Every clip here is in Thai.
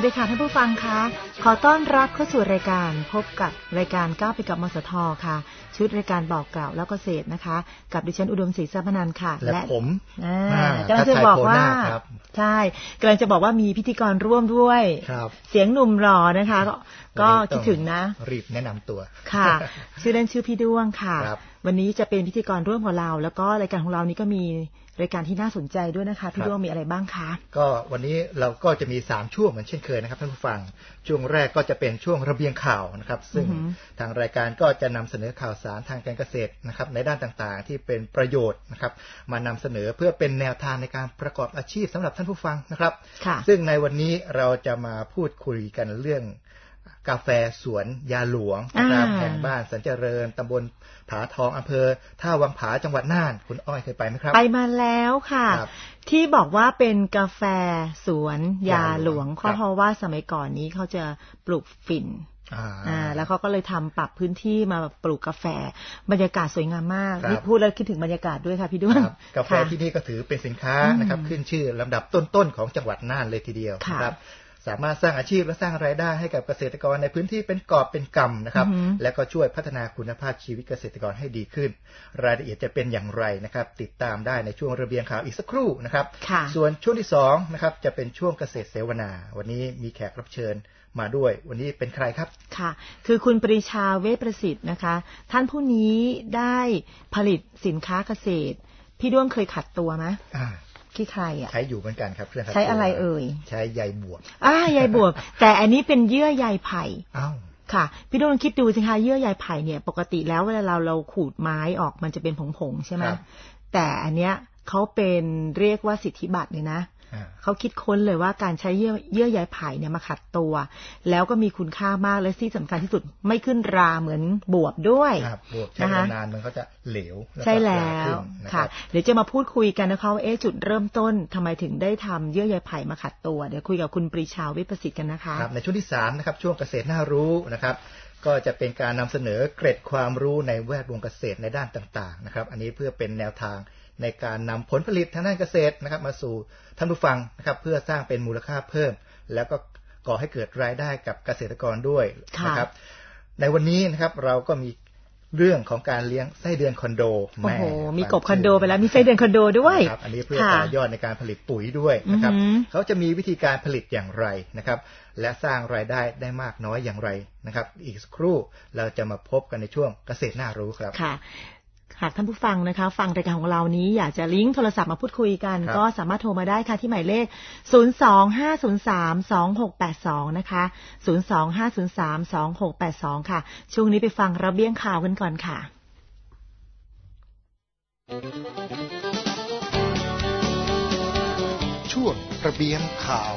วัสดีค่ะท่านผู้ฟังคะขอต้อนรับเข้าสู่รายการพบกับรายการก้าวไปกับมสทค่ะชุดรายการบอกกล่าวแล้วก็เกษตรนะคะกับดิฉันอุดมศรีทรัพย์พนันท์ค่ะและผมกำลังจะบอกว่าใช่กำลังจะบอกว่ามีพิธีกรร่วมด้วยเสียงหนุ่มหล่อนะคะก็คิดถึงนะรีบแนะนำตัวค่ะชื่อเล่นชื่อพี่ด้วงค่ะวันนี้จะเป็นพิธีกรร่วมกับเราแล้วก็รายการของเรานี้ก็มีรายการที่น่าสนใจด้วยนะคะพี่ด้วงมีอะไรบ้างคะก็วันนี้เราก็จะมี3ช่วงเหมือนเช่นเคยนะครับท่านผู้ฟังช่วงแรกก็จะเป็นช่วงระเบียงข่าวนะครับซึ่งทางรายการก็จะนำเสนอข่าวสารทางการเกษตรนะครับในด้านต่างๆที่เป็นประโยชน์นะครับมานำเสนอเพื่อเป็นแนวทางในการประกอบอาชีพสำหรับท่านผู้ฟังนะครับซึ่งในวันนี้เราจะมาพูดคุยกันเรื่องกาแฟสวนยาหลวงนะครับแห่งบ้านสันเจริญตำบลผาทองอำเภอท่าวังผาจังหวัดน่านคุณอ้อยเคยไปไหมครับไปมาแล้วค่ะที่บอกว่าเป็นกาแฟสวนยาหลวงเพราะว่าสมัยก่อนนี้เขาจะปลูกฝิ่นแล้วเขาก็เลยทำปรับพื้นที่มาปลูกกาแฟบรรยากาศสวยงามมากพูดแล้วคิดถึงบรรยากาศด้วยค่ะพี่ด้วงกาแฟที่นี่ก็ถือเป็นสินค้านะครับขึ้นชื่อลำดับต้นๆของจังหวัดน่านเลยทีเดียวครับสามารถสร้างอาชีพและสร้างรายได้ให้กับเกษตรกรในพื้นที่เป็นกอบเป็นกำนะครับและก็ช่วยพัฒนาคุณภาพชีวิตเกษตรกรให้ดีขึ้นรายละเอียดจะเป็นอย่างไรนะครับติดตามได้ในช่วงระเบียงข่าวอีกสักครู่นะครับส่วนช่วงที่2นะครับจะเป็นช่วงเกษตรเสวนาวันนี้มีแขกรับเชิญมาด้วยวันนี้เป็นใครครับค่ะคือคุณปรีชาเวชประสิทธิ์นะคะท่านผู้นี้ได้ผลิตสินค้าเกษตรพี่ด้วงเคยขัดตัวไหมที่ใครอ่ะใช้อยู่เหมือนกันครับเครื่องใช้อะไรเอ่ยใช้ใยบวบใยบวบแต่อันนี้เป็นเยื่อใยไผ่อ้าวค่ะพี่ดวงคิดดูสิคะเยื่อใยไผ่เนี่ยปกติแล้วเวลาเราขูดไม้ออกมันจะเป็นผงๆใช่ไหมแต่อันเนี้ยเขาเป็นเรียกว่าสิทธิบัตรเลยนะเขาคิดค้นเลยว่าการใช้เยื่อใยไผ่เนี่ยมาขัดตัวแล้วก็มีคุณค่ามากและที่สำคัญที่สุดไม่ขึ้นราเหมือนบวบด้วยบวบใช้นานมันก็จะเหลวใช่แล้วค่ะเดี๋ยวจะมาพูดคุยกันนะคะว่าจุดเริ่มต้นทำไมถึงได้ทำเยื่อใยไผ่มาขัดตัวเดี๋ยวคุยกับคุณปรีชาวิประสิทธิ์กันนะคะในช่วงที่3นะครับช่วงเกษตรน่ารู้นะครับก็จะเป็นการนำเสนอเกร็ดความรู้ในแวดวงเกษตรในด้านต่างๆนะครับอันนี้เพื่อเป็นแนวทางในการนำผลผลิตทางด้านเกษตรนะครับมาสู่ท่านผู้ฟังนะครับเพื่อสร้างเป็นมูลค่าเพิ่มแล้วก็ก่อให้เกิดรายได้กับเกษตรกรด้วยนะครับในวันนี้นะครับเราก็มีเรื่องของการเลี้ยงไส้เดือนคอนโดโอ้โหมีกบคอนโดไปแล้วมีไส้เดือนคอนโดด้วยอันนี้เพื่อต่อยอดในการผลิตปุ๋ยด้วยนะครับเขาจะมีวิธีการผลิตอย่างไรนะครับและสร้างรายได้ได้มากน้อยอย่างไรนะครับอีกสักครู่เราจะมาพบกันในช่วงเกษตรน่ารู้ครับค่ะหากท่านผู้ฟังนะคะฟังรายการของเรานี้อยากจะลิงก์โทรศัพท์มาพูดคุยกันก็สามารถโทรมาได้ค่ะที่หมายเลข025032682นะคะ025032682ค่ะช่วงนี้ไปฟังระเบียงข่าวกันก่อนค่ะช่วงระเบียงข่าว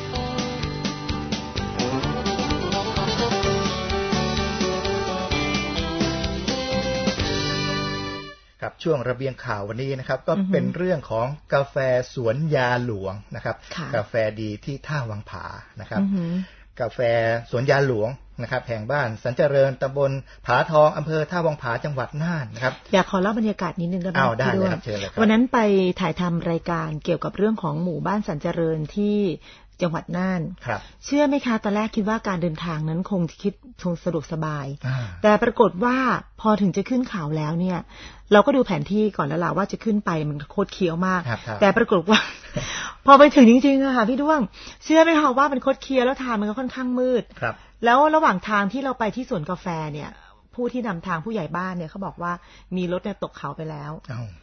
ครับช่วงระเบียงข่าววันนี้นะครับก็เป็นเรื่องของกาแฟสวนยาหลวงนะครับกาแฟดีที่ท่าวังผานะครับกาแฟสวนยาหลวงนะครับแห่งบ้านสันเจริญตำบลผาทองอำเภอท่าวังผาจังหวัดน่านนะครับอยากขอเล่าบรรยากาศนิดนึงได้ไหมได้เลยครับเชิญเลยครับวันนั้นไปถ่ายทำรายการเกี่ยวกับเรื่องของหมู่บ้านสันเจริญที่จังหวัดน่านเชื่อไหมคะตอนแรกคิดว่าการเดินทางนั้นคงสะดวกสบายแต่ปรากฏว่าพอถึงจะขึ้นเขาแล้วเนี่ยเราก็ดูแผนที่ก่อนแล้วล่ะว่าจะขึ้นไปมันโคตรเคี้ยวมากแต่ปรากฏว่า พอไปถึงจริงๆอะค่ะพี่ด้วงเชื่อไหมคะว่ามันโคตรเคี้ยวแล้วทางมันก็ค่อนข้างมืดแล้วระหว่างทางที่เราไปที่สวนกาแฟเนี่ยผู้ที่นำทางผู้ใหญ่บ้านเนี่ยเขาบอกว่ามีรถเนี่ยตกเขาไปแล้ว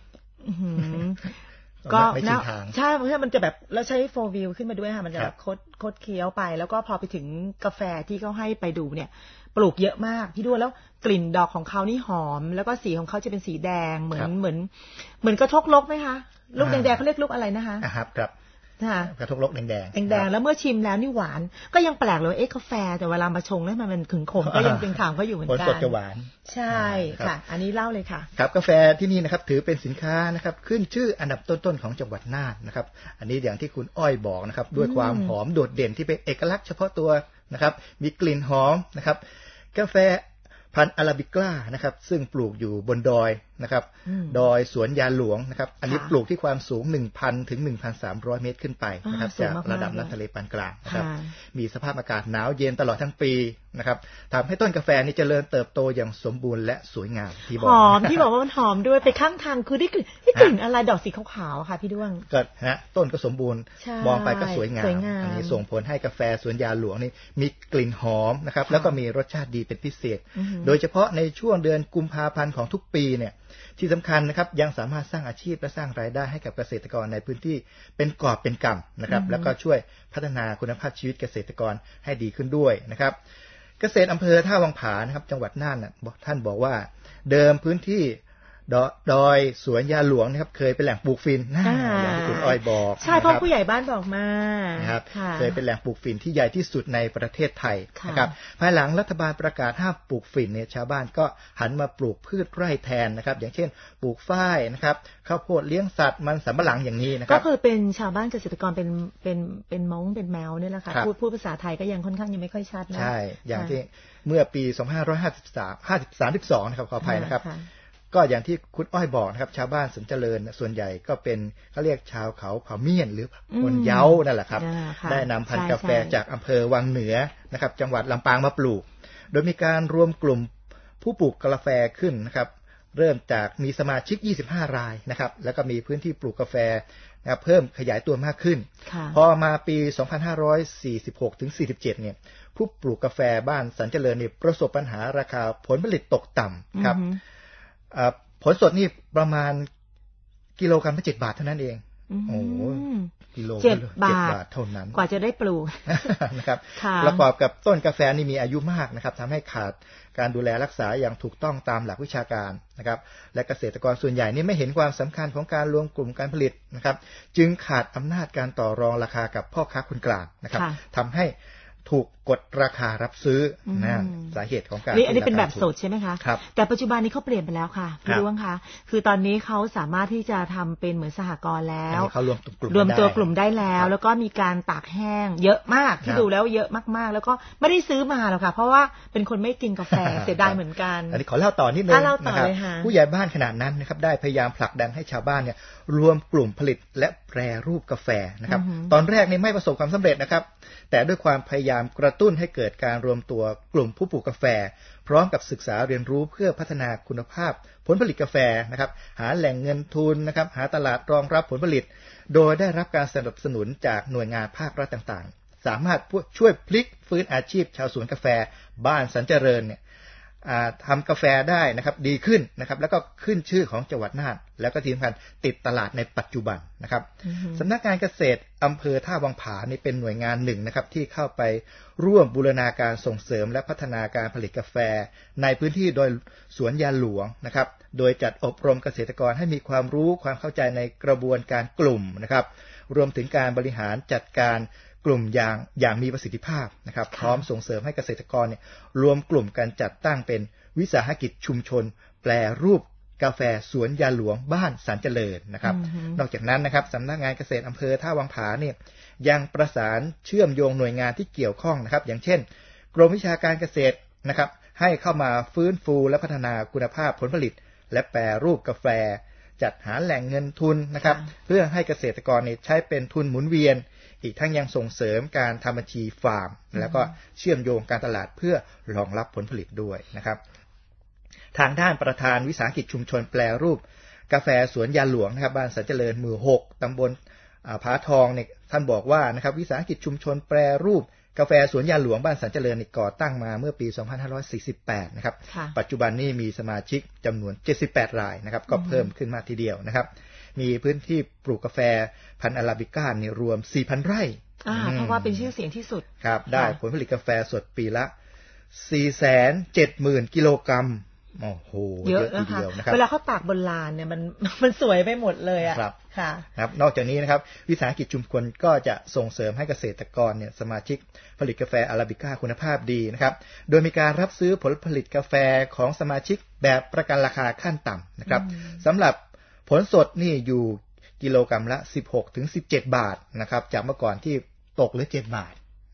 ก็ใช่เพราะมันจะแบบแล้วใช้โฟร์วิวขึ้นมาด้วยค่ะมันจะแบบคดเคี้ยวไปแล้วก็พอไปถึงกาแฟที่เขาให้ไปดูเนี่ยปลูกเยอะมากพี่ดูแล้วกลิ่นดอกของเขานี่หอมแล้วก็สีของเขาจะเป็นสีแดงเหมือนกระทกลกไหมคะลูกแดงๆเขาเรียกลูกอะไรนะคะครับกระทกลกแดงแล้วเมื่อชิมแล้วนี่หวานก็ยังแปลกเลยกาแฟแต่เวลามาชงแล้วมันขึงขมก็ยังเป็นถามเขาอยู่เหมือนกันผลสดจะหวานใช่ค่ะอันนี้เล่าเลยค่ะครับกาแฟที่นี่นะครับถือเป็นสินค้านะครับขึ้นชื่ออันดับต้นๆของจังหวัดน่านนะครับอันนี้อย่างที่คุณอ้อยบอกนะครับด้วยความหอมโดดเด่นที่เป็นเอกลักษณ์เฉพาะตัวนะครับมีกลิ่นหอมนะครับกาแฟพันธุ์อาราบิก้านะครับซึ่งปลูกอยู่บนดอยนะครับดอยสวนยาหลวงนะครับอันนี้ปลูกที่ความสูง 1,000 ถึง 1,300 เมตรขึ้นไปนะครับจากระดับน้ำทะเลปานกลางนะครับมีสภาพอากาศหนาวเย็นตลอดทั้งปีนะครับทำให้ต้นกาแฟนี้เจริญเติบโตอย่างสมบูรณ์และสวยงามที่บอกหอมที่บอกว่ามันหอมด้วยไปข้างทางคือได้กลิ่นอะไรดอกสีขาวๆค่ะพี่ด้วงก็ฮะต้นก็สมบูรณ์มองไปก็สวยงามอันนี้ส่งผลให้กาแฟสวนยาหลวงนี่มีกลิ่นหอมนะครับแล้วก็มีรสชาติดีเป็นพิเศษโดยเฉพาะในช่วงเดือนกุมภาพันธ์ของทุกปีเนี่ยที่สำคัญนะครับยังสามารถสร้างอาชีพและสร้างรายได้ให้กับเกษตรกรในพื้นที่เป็นกอบเป็นกำนะครับแล้วก็ช่วยพัฒนาคุณภาพชีวิตเกษตรกรให้ดีขึ้นด้วยนะครับเกษตรอำเภอท่าวังผานะครับจังหวัดน่านท่านบอกว่าเดิมพื้นที่ดอยสวนยาหลวงนะครับเคยเป็นแหล่งปลูกฝิ่นอย่างที่คุณอ้อยบอกใช่เพราะผู้ใหญ่บ้านบอกมานะครับเคยเป็นแหล่งปลูกฝิ่นที่ใหญ่ที่สุดในประเทศไทยนะครับภายหลังรัฐบาลประกาศห้ามปลูกฝิ่นเนี่ยชาวบ้านก็หันมาปลูกพืชไร่แทนนะครับอย่างเช่นปลูกฝ้ายนะครับข้าวโพดเลี้ยงสัตว์มันสำปะหลังอย่างนี้นะครับก็คือเป็นชาวบ้านเกษตรกรเป็นม้งเป็นแมวเนี่ยแหละค่ะพูดภาษาไทยก็ยังค่อนข้างยังไม่ค่อยชัดนะใช่อย่างที่เมื่อปี2532นะครับขออภัยนะครับก็อย่างที่คุณอ้อยบอกนะครับชาวบ้านสันเจริญส่วนใหญ่ก็เป็นเขาเรียกชาวเขาเผ่าเมียนหรือคนเย้านั่นแหละครับได้นำพันธุ์กาแฟจากอำเภอวังเหนือนะครับจังหวัดลำปางมาปลูกโดยมีการรวมกลุ่มผู้ปลูกกาแฟขึ้นนะครับเริ่มจากมีสมาชิก25รายนะครับแล้วก็มีพื้นที่ปลูกกาแฟเพิ่มขยายตัวมากขึ้นพอมาปี2546ถึง47เนี่ยผู้ปลูกกาแฟบ้านสันเจริญนี่ประสบปัญหาราคาผลผลิตตกต่ำครับผลสดนี่ประมาณกิโลกรัมละ7 บาทเท่านั้นเองโอ้กิโล7 บาทเท่านั้นกว่าจะได้ปลูกนะครับประกอบกับต้นกาแฟนี่มีอายุมากนะครับทำให้ขาดการดูแลรักษาอย่างถูกต้องตามหลักวิชาการนะครับและเกษตรกรส่วนใหญ่นี่ไม่เห็นความสำคัญของการรวมกลุ่มการผลิตนะครับจึงขาดอำนาจการต่อรองราคากับพ่อค้าคนกลางนะครับทำให้ถูกกดราคารับซื้อนะสาเหตุของการอันนี้เป็นแบบสดใช่ไหมคะแต่ปัจจุบันนี้เขาเปลี่ยนไปแล้วค่ะพี่ด้วงคะคือตอนนี้เขาสามารถที่จะทำเป็นเหมือนสหกรณ์แล้วเขารวมตัวกลุ่มได้แล้วก็มีการตากแห้งเยอะมากที่ดูแล้วเยอะมากๆแล้วก็ไม่ได้ซื้อมาหรอกค่ะเพราะว่าเป็นคนไม่กินกาแฟเสียดายเหมือนกันอันนี้ขอเล่าต่อนิดนึงนะครับผู้ใหญ่บ้านขนาดนั้นนะครับได้พยายามผลักดันให้ชาวบ้านเนี่ยรวมกลุ่มผลิตและแปรรูปกาแฟนะครับตอนแรกนี่ไม่ประสบความสำเร็จนะครับแต่ด้วยความพยายามกระตุ้นให้เกิดการรวมตัวกลุ่มผู้ปลูกกาแฟพร้อมกับศึกษาเรียนรู้เพื่อพัฒนาคุณภาพผลผลิตกาแฟนะครับหาแหล่งเงินทุนนะครับหาตลาดรองรับผลผลิตโดยได้รับการสนับสนุนจากหน่วยงานภาครัฐต่างๆสามารถช่วยพลิกฟื้นอาชีพชาวสวนกาแฟบ้านสันเจริญเนี่ยทำกาแฟได้นะครับดีขึ้นนะครับแล้วก็ขึ้นชื่อของจังหวัดน่านแล้วก็ที่สำคัญติดตลาดในปัจจุบันนะครับสำนักงานเกษตรอำเภอท่าวังผานี่เป็นหน่วยงานหนึ่งนะครับที่เข้าไปร่วมบูรณาการส่งเสริมและพัฒนาการผลิตกาแฟในพื้นที่โดยสวนยาหลวงนะครับโดยจัดอบรมเกษตรกรให้มีความรู้ความเข้าใจในกระบวนการกลุ่มนะครับรวมถึงการบริหารจัดการกลุ่มอย่างมีประสิทธิภาพนะครับพร้อมส่งเสริมให้เกษตรกรเนี่ยรวมกลุ่มกันจัดตั้งเป็นวิสาหกิจชุมชนแปรรูปกาแฟสวนยาหลวงบ้านสันเจริญนะครับนอกจากนั้นนะครับสำนักงานเกษตรอำเภอท่าวังผาเนี่ยยังประสานเชื่อมโยงหน่วยงานที่เกี่ยวข้องนะครับอย่างเช่นกรมวิชาการเกษตรนะครับให้เข้ามาฟื้นฟูและพัฒนาคุณภาพผลผลิตและแปรรูปกาแฟจัดหาแหล่งเงินทุนนะครับเพื่อให้เกษตรกรใช้เป็นทุนหมุนเวียนอีกทั้งยังส่งเสริมการทำบัญชีฟาร์มแล้วก็เชื่อมโยงการตลาดเพื่อรองรับผลผลิตด้วยนะครับทางด้านประธานวิสาหกิจชุมชนแปรรูปกาแฟสวนยาหลวงนะครับบ้านสันเจริญหมู่ 6 ตำบลผาทองเนี่ยท่านบอกว่านะครับวิสาหกิจชุมชนแปรรูปกาแฟสวนยาหลวงบ้านสันเจริญก่อตั้งมาเมื่อปี 2548 นะครับปัจจุบันนี้มีสมาชิกจำนวน78รายนะครับก็เพิ่มขึ้นมากทีเดียวนะครับมีพื้นที่ปลูกกาแฟพันธุ์อาราบิก้านี่รวม 4,000 ไร่เพราะว่าเป็นชื่อเสียงที่สุดครับได้ผลผลิตกาแฟสดปีละ 470,000 กิโลกรัมโอ้โหเยอะทีเดียวนะครับเวลาเขาตากบนลานเนี่ยมันสวยไปหมดเลยอ่ะค่ะครับนอกจากนี้นะครับวิสาหกิจชุมชนก็จะส่งเสริมให้เกษตรกรเนี่ยสมาชิกผลิตกาแฟอาราบิก้าคุณภาพดีนะครับโดยมีการรับซื้อผลผลิตกาแฟของสมาชิกแบบประกันราคาขั้นต่ำนะครับสำหรับผลสดนี่อยู่กิโลกรัมละ 16 ถึง 17 บาทนะครับจากเมื่อก่อนที่ตกเหลือ7 บาท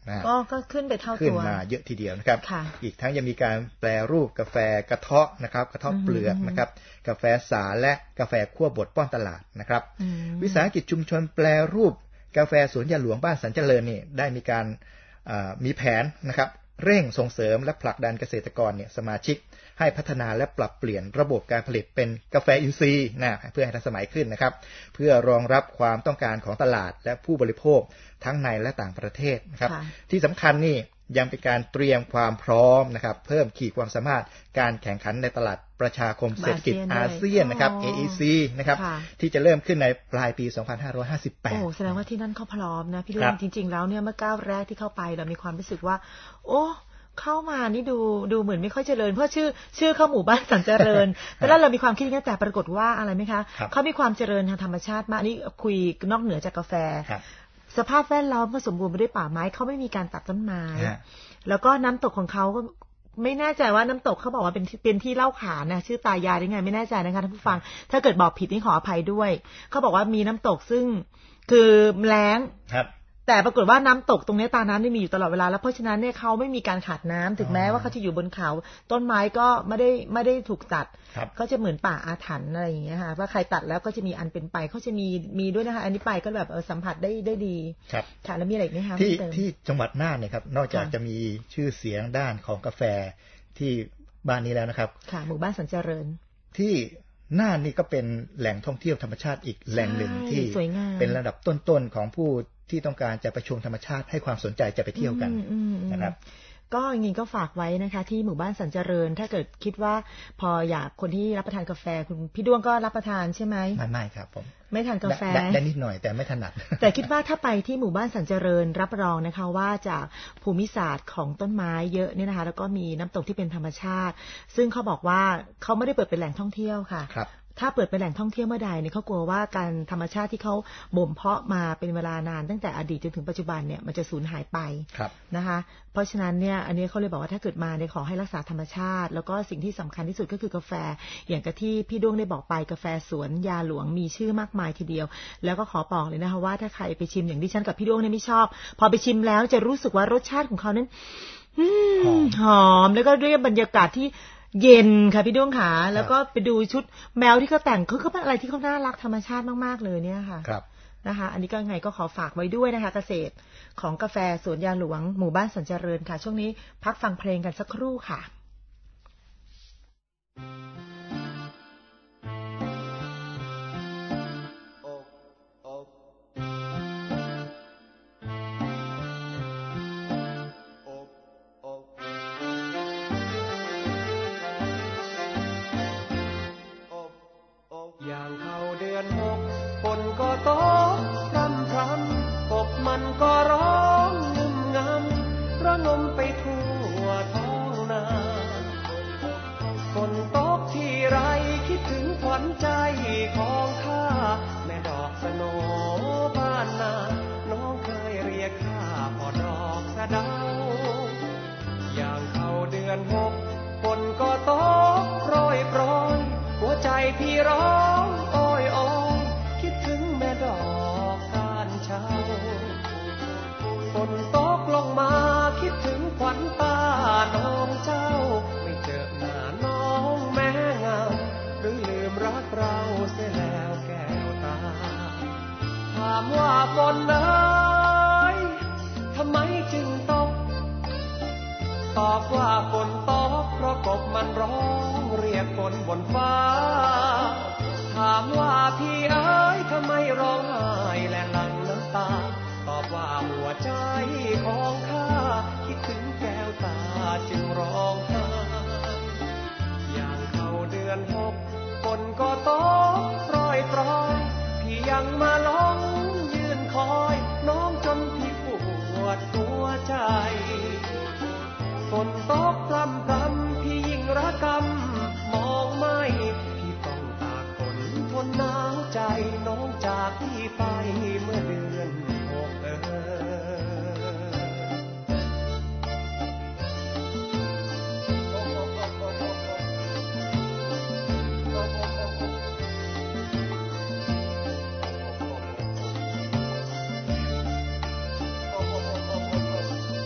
ก็ขึ้นไปเท่าตัวขึ้นมาเยอะทีเดียวนะครับอีกทั้งยังมีการแปรรูปกาแฟกระเทาะนะครับกระเทาะเปลือกนะครับกาแฟสาและกาแฟคั่วบดป้อนตลาดนะครับวิสาหกิจชุมชนแปรรูปกาแฟสวนยาหลวงบ้านสันเจริญนี่ได้มีการมีแผนนะครับเร่งส่งเสริมและผลักดันเกษตรกรเนี่ยสมาชิกให้พัฒนาและปรับเปลี่ยนระบบการผลิตเป็นกาแฟอินทรีย์นะเพื่อให้ทันสมัยขึ้นนะครับเพื่อรองรับความต้องการของตลาดและผู้บริโภคทั้งในและต่างประเทศนะครับที่สำคัญนี่ยังเป็นการเตรียมความพร้อมนะครับเพิ่มขีดความสามารถการแข่งขันในตลาดประชาคมเศรษฐกิจอาเซียนนะครับ AEC นะครับที่จะเริ่มขึ้นในปลายปี 2558 โอ้แสดงว่าที่นั่นเขาพร้อมนะพี่เรื่องจริงๆแล้วเนี่ยเมื่อก้าวแรกที่เข้าไปเรามีความรู้สึกว่าโอ้เข้ามานี่ดูเหมือนไม่ค่อยเจริญเพราะชื่อเข้าหมู่บ้านสันเจริญแต่แล้วเรามีความคิดอย่างนี้แต่ปรากฏว่าอะไรไหมคะเขามีความเจริญทางธรรมชาติมากนี่คุยนอกเหนือจากกาแฟสภาพแวดล้อมก็สมบูรณ์ไปด้วยป่าไม้เขาไม่มีการตัดต้นไม้แล้วก็น้ำตกของเขาก็ไม่แน่ใจว่าน้ำตกเขาบอกว่าเป็นที่เล่าขานนะชื่อตายายได้ไงไม่แน่ใจนะคะท่านผู้ฟังถ้าเกิดบอกผิดนี่ขออภัยด้วยเขาบอกว่ามีน้ำตกซึ่งคือแล้งแต่ปรากฏว่าน้ำตกตรงนี้ตาน้ำนี่มีอยู่ตลอดเวลาแล้วเพราะฉะนั้นเนี่ยเขาไม่มีการขาดน้ำถึงแม้ว่าเขาจะอยู่บนเขาต้นไม้ก็ไม่ได้ถูกตัดเขาจะเหมือนป่าอาถรรพ์อะไรอย่างเงี้ยค่ะว่าใครตัดแล้วก็จะมีอันเป็นไปเขาจะมีด้วยนะคะอันนี้ไปก็แบบสัมผัสได้ดีค่ะแล้วมีอะไรอีกไหมคะที่จังหวัดน่านเนี่ยครับนอกจากจะมีชื่อเสียงด้านของกาแฟที่บ้านนี้แล้วนะครับค่ะหมู่บ้านสันเจริญที่น่านนี่ก็เป็นแหล่งท่องเที่ยวธรรมชาติอีกแหล่งหนึ่งที่เป็นระดับต้นๆของผู้ที่ต้องการจะไปชมธรรมชาติให้ความสนใจจะไปเที่ยวกันนะครับก็อย่างนี้ก็ฝากไว้นะคะที่หมู่บ้านสันเจริญถ้าเกิดคิดว่าพออยากคนที่รับประทานกาแฟคุณพี่ด้วงก็รับประทานใช่ไหมไม่ครับผมไม่ทานกาแฟได้นิดหน่อยแต่ไม่ถนัดแต่คิดว่าถ้าไปที่หมู่บ้านสันเจริญรับรองนะคะว่าจากภูมิศาสตร์ของต้นไม้เยอะเนี่ยนะคะแล้วก็มีน้ำตกที่เป็นธรรมชาติซึ่งเขาบอกว่าเขาไม่ได้เปิดเป็นแหล่งท่องเที่ยวค่ะถ้าเปิดเป็นแหล่งท่องเที่ยวเมื่อใดเนี่ยเขากลัวว่าการธรรมชาติที่เขาบ่มเพาะมาเป็นเวลานานตั้งแต่อดีตจนถึงปัจจุบันเนี่ยมันจะสูญหายไปนะคะเพราะฉะนั้นเนี่ยอันนี้เขาเลยบอกว่าถ้าเกิดมาเนี่ยขอให้รักษาธรรมชาติแล้วก็สิ่งที่สำคัญที่สุดก็คือกาแฟอย่างกับที่พี่ด้วงได้บอกไปกาแฟสวนยาหลวงมีชื่อมากมายทีเดียวแล้วก็ขอบอกเลยนะคะว่าถ้าใครไปชิมอย่างที่ฉันกับพี่ด้วงเนี่ยไม่ชอบพอไปชิมแล้วจะรู้สึกว่ารสชาติของเขานั้นหอมแล้วก็ด้วยบรรยากาศที่เย็นค่ะพี่ด้วงขาแล้วก็ไปดูชุดแมวที่เขาแต่งเขาเป็นอะไรที่เขาน่ารักธรรมชาติมากๆเลยเนี่ยค่ะนะคะอันนี้ก็ไงก็ขอฝากไว้ด้วยนะคะเกษตรของกาแฟสวนยาหลวงหมู่บ้านสันเจริญค่ะช่วงนี้พักฟังเพลงกันสักครู่ค่ะอย่างเข้าเดือน6ฝนก็ตกพรำพรำกบมันก็ร้องงึมงำระงมไปทั่วท้องนาฝนตกที่ไรคิดถึงขวัญใจของข้าแม่ดอกสโนบ้านนาน้องเคยเรียกข้าพ่อดอกสะเดาอย่างเข้าเดือน6ฝนก็ตกโปรยหัวใจพี่ร้องโอยโอยคิดถึงแม่ดอกก้านเช้าฝนตกลงมาคิดถึงขวัญตาน้องเจ้าไม่เจอหน้าน้องแม่เงาหรือลืมรักเราเสียแล้วแก้วตาถามว่าฝนเอ๋ยทำไมจึงตกตอบว่าฝนตกเพราะกบมันร้องเรียกฝนบนฟ้าถามว่าพี่เอ๋ยทำไมร้องไห้และหลั่งน้ำตาตอบว่าหัวใจของข้าคิดถึงแก้วตาจึงร้องไห้อย่างเข้าเดือน6ฝนก็ตกโปรยพี่ยังมาร้องยืนคอยน้องจนพี่ปวดหัวใจฝนตกพรำพรำพี่ยิ่งระกำมองไม่พี่ต้องตากฝนทนหนาวใจน้องจากพี่ไปเมื่อเดือน6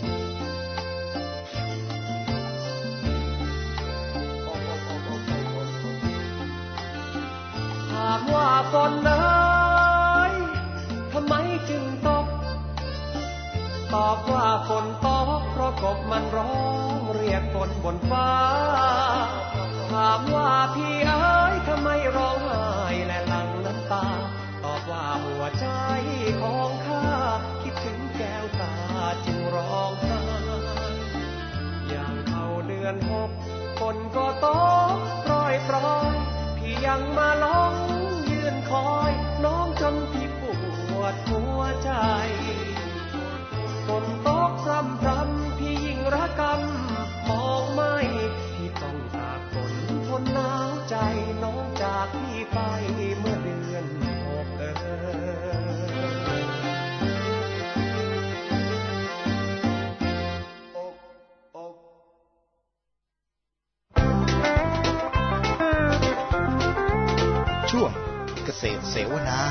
ฝนเอ๋ยทำไมจึงตกตอบว่าฝนตกเพราะกบมันร้องเรียกฝนบนฟ้าถามว่าพี่เอ๋ยทำไมร้องไห้และหลั่งน้ำตาตอบว่าหัวใจของข้าคิดถึงแก้วตาจึงร้องไห้อย่างเข้าเดือน6ฝนก็ตกโปรยพี่ยังมาร้องยืนคอยน้องจนพี่ปวดหัวใจฝนตกพรำๆพี่ยิ่งระกำมองไม่พี่ต้องตากฝนทนหนาวใจน้องจากพี่ไปเมื่อเดือนช่วงเกษตรเสวนา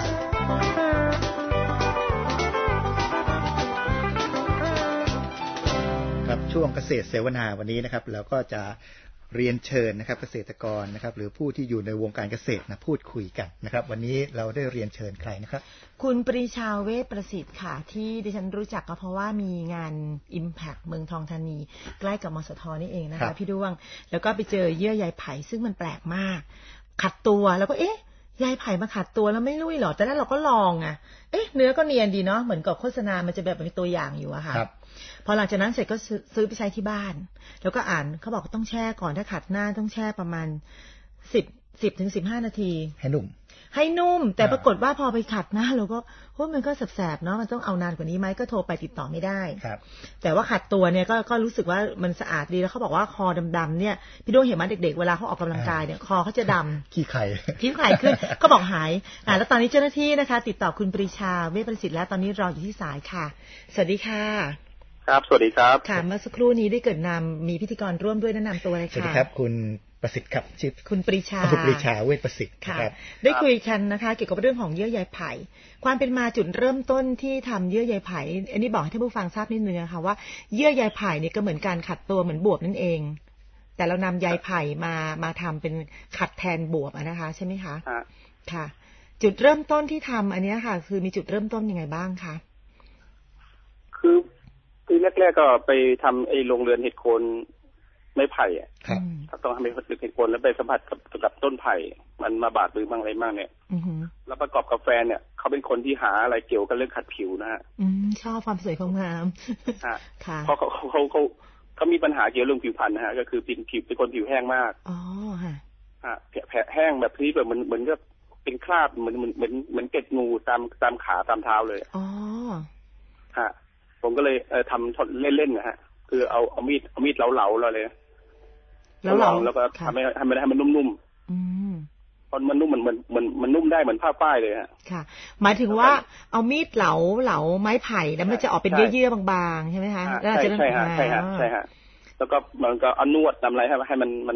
ครับช่วงเกษตรเสวนาวันนี้นะครับเราก็จะเรียนเชิญนะครับเกษตรกรนะครับหรือผู้ที่อยู่ในวงการเกษตรนะพูดคุยกันนะครับวันนี้เราได้เรียนเชิญใครนะครับคุณปรีชาเวชประสิทธิ์ค่ะที่ดิฉันรู้จักก็เพราะว่ามีงาน Impact เมืองทองธานีใกล้กับมสท.นี่เองนะคะพี่ด้วงแล้วก็ไปเจอเยื่อใยไผ่ซึ่งมันแปลกมากขัดตัวแล้วก็ใยไผ่มาขัดตัวแล้วไม่รุ่ยหรอแต่นั้นเราก็ลองเนื้อก็เนียนดีเนาะเหมือนกับโฆษณามันจะแบบมีตัวอย่างอยู่อะค่ะพอหลังจากนั้นเสร็จก็ซื้อไปใช้ที่บ้านแล้วก็อ่านเขาบอกต้องแช่ก่อนถ้าขัดหน้าต้องแช่ประมาณ10 ถึง 15 นาทีให้นุ่มแต่ปรากฏว่าพอไปขัดหน้าเราก็มันก็แสบๆเนาะมันต้องเอานานกว่านี้ไหมก็โทรไปติดต่อไม่ได้แต่ว่าขัดตัวเนี่ยก็รู้สึกว่ามันสะอาดดีแล้วเขาบอกว่าคอดำๆเนี่ยพี่ดวงเห็นไหมเด็กๆเวลาเขาออกกำลังกายเนี่ยคอเขาจะดำขี้ไข่ขึ้นก็บอกหายแล้วตอนนี้เจ้าหน้าที่นะคะติดต่อคุณปรีชาเวชประสิทธิ์แล้วตอนนี้รออยู่ที่สายค่ะสวัสดีค่ะครับสวัสดีครับค่ะเมื่อสักครู่นี้ได้เกิดนำมีพิธีกรร่วมด้วยแนะนำตัวเลยค่ะสวัสดีครับคุณประสิทธิ์ครับชื่อคุณปรีชาเวชประสิทธิ์ครับได้คุยกันนะคะเกี่ยวกับเรื่องของเยื่อใยไผ่ความเป็นมาจุดเริ่มต้นที่ทำเยื่อใยไผ่อันนี้บอกให้ท่านผู้ฟังทราบนิดนึงนะคะว่าเยื่อใยไผ่เนี่ยก็เหมือนการขัดตัวเหมือนบวบนั่นเองแต่เรานำใยไผ่มาทำเป็นขัดแทนบวบนะคะใช่ไหมคะค่ะจุดเริ่มต้นที่ทำอันนี้ค่ะคือมีจุดเริ่มต้นยังไงบ้างคะคือแรกๆก็ไปทำไอ้โรงเรือนเห็ดโคนไม้ไผ่ต้องทำเป็นเห็ดโคนแล้วไปสัมผัสกับต้นไผ่มันมาบาดมือบ้างอะไรบ้างเนี่ยแล้วประกอบกับแฟนเนี่ยเขาเป็นคนที่หาอะไรเกี่ยวกับเรื่องขัดผิวนะฮะชอบความสวยความงามค่ะเพราะเขามีปัญหาเกี่ยวเรื่องผิวพรรณนะฮะก็คือเป็นคนผิวแห้งมากแผลแห้งแบบที่แบบเหมือนก็เป็นคราบเหมือนเกล็ดงูตามขาตามเท้าเลยผมก็เลยทำเล่นๆนะฮะคือเอามีดเหลาๆเลยแล้วก็ทำให้มันนุ่มๆพอมันนุ่มมันนุ่มได้เหมือนผ้าป้ายเลยฮะค่ะหมายถึงว่าเอามีดเหลาไม้ไผ่แล้วมันจะออกเป็นเยื่อๆบางๆใช่ไหมคะใช่ฮะแล้วก็มันก็เอานวดทำอะไรให้มัน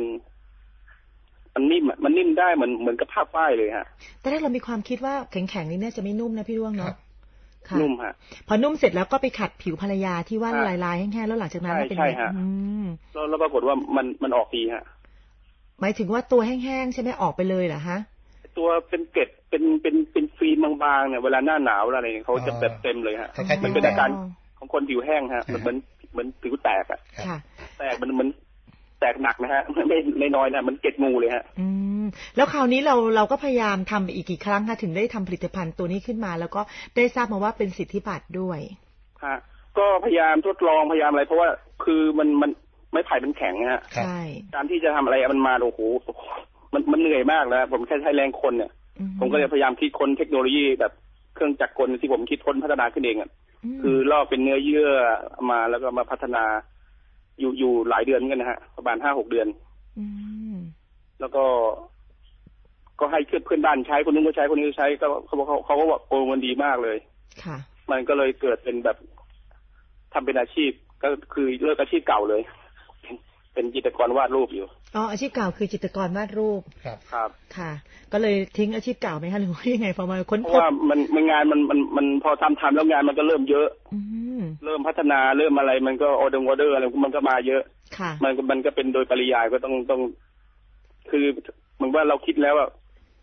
นิ่มได้เหมือนกับผ้าป้ายเลยฮะแต่ถ้าเรามีความคิดว่าแข็งๆนี่น่าจะไม่นุ่มนะพี่ร่วงเนาะนุ่มฮะพอนุ่มเสร็จแล้วก็ไปขัดผิวภรรยาที่ว่าลายๆแห้งๆแล้วหลังจากนั้นเป็นไงแล้วปรากฏว่ามันออกดีฮะหมายถึงว่าตัวแห้งๆใช่ไหมออกไปเลยเหรอฮะตัวเป็นเกล็ดเป็นฟิล์มบางๆเนี่ยเวลาหน้าหนาวอะไรเขาจะแบบเต็มเลยฮะมันเป็นอาการของคนผิวแห้งฮะเหมือนผิวแตกอ่ะแตกมันแตกหนักนะฮะไม่น้อยนะมันเกล็ดงูเลยฮะแล้วคราวนี้เราก็พยายามทำอีกกี่ครั้งคะถึงได้ทำผลิตภัณฑ์ตัวนี้ขึ้นมาแล้วก็ได้ทราบมาว่าเป็นสิทธิบัตรด้วยค่ะก็พยายามทดลองพยายามอะไรเพราะว่าคือมันไม้ไผ่มันแข็งฮะใช่การที่จะทำอะไรมันมาโอ้โหมันเหนื่อยมากแล้วผมแค่ใช้แรงคนเนี่ยผมก็เลยพยายามคิดค้นเทคโนโลยีแบบเครื่องจักรกลที่ผมคิดค้นพัฒนาขึ้นเองอ่ะคือลอกเป็นเนื้อเยื่อมาแล้วก็มาพัฒนาอยู่หลายเดือนเหมือนกันนะฮะประมาณ 5-6 เดือนแล้วก็ให้เพื่อนบ้านใช้คนนึงก็ใช้คนนี้ก็ใช้ก็เขาก็บอกโอ้มันดีมากเลยค่ะมันก็เลยเกิดเป็นแบบทำเป็นอาชีพก็คือเลิกอาชีพเก่าเลยเป็นจิตรกรวาดรูปอยู่อาชีพเก่าคือจิตรกรวาดรูปครับค่ะก็เลยทิ้งอาชีพเก่าไหมคะหรือว่ายังไงพอมาค้นพบว่ามันงานมันพอทำแล้วงานมันก็เริ่มเยอะเริ่มพัฒนาเริ่มอะไรมันก็ออเดอร์อะไรมันก็มาเยอะมันก็เป็นโดยปริยายก็ต้องคือเหมือนว่าเราคิดแล้วว่าจ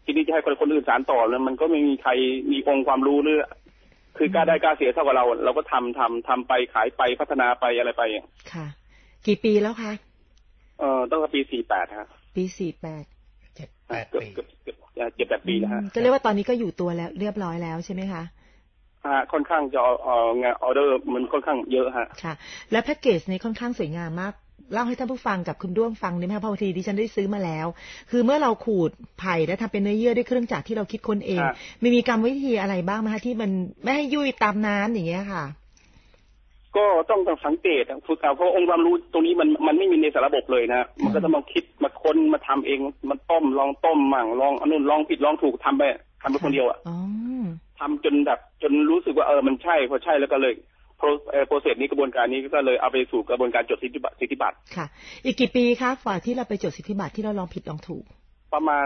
ทีนี้จะให้คนอื่นสานต่อแล้วมันก็ไม่มีใครมีองค์ความรู้หรือคือกล้าได้กล้าเสียเท่ากับเราก็ทำไปขายไปพัฒนาไปอะไรไปค่ะกี่ปีแล้วคะตั้งแต่ปี48ครับปี 48 ปี 7-8 ปีแล้วฮะก็เรียกว่าตอนนี้ก็อยู่ตัวแล้วเรียบร้อยแล้วใช่ไหมคะค่อนข้างจะงานออเดอร์มันค่อนข้างเยอะฮะค่ะและแพ็กเกจนี้ค่อนข้างสวยงามมากเล่าให้ท่านผู้ฟังกับคุณด้วงฟังได้ไหมคะเพราะบางทีดิฉันได้ซื้อมาแล้วคือเมื่อเราขูดไผ่และทำเป็นเนื้อเยื่อด้วยเครื่องจักรที่เราคิดค้นเองมีกรรมวิธีอะไรบ้างไหมคะที่มันไม่ให้ยุ่ยตามน้ำอย่างเงี้ยค่ะก็ต้องสังเกตฝึกเอาเพราะองค์ความรู้ตรงนี้มันไม่มีในสารระบบเลยนะมันก็จะมาคิดมาค้นมาทำเองมันลองต้มมั่งลองนู่นลองผิดลองถูกทำไปคนเดียวอ่ะทำจนรู้สึกว่ามันใช่พอใช่แล้วก็เลยโปรเซสนี้กระบวนการนี้ก็เลยเอาไปสู่กระบวนการจดสิทธิบัตรค่ะอีกกี่ปีคะฝ่าที่เราไปจดสิทธิบัตรที่เราลองผิดลองถูกประมาณ